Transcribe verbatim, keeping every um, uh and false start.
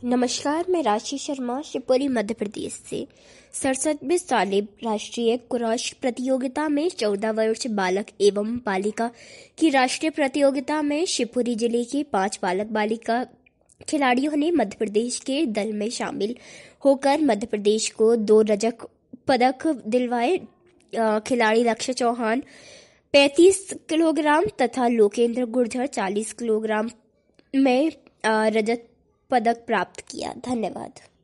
नमस्कार, मैं राशि शर्मा शिवपुरी मध्य प्रदेश से। सड़सठवीं सालिब राष्ट्रीय कुराश प्रतियोगिता में चौदह वर्ष बालक एवं बालिका की राष्ट्रीय प्रतियोगिता में शिवपुरी जिले के पांच बालक बालिका खिलाड़ियों ने मध्य प्रदेश के दल में शामिल होकर मध्य प्रदेश को दो रजत पदक दिलवाए। खिलाड़ी लक्ष्य चौहान पैंतीस किलोग्राम तथा लोकेंद्र गुर्जर चालीस किलोग्राम में रजत पदक प्राप्त किया। धन्यवाद।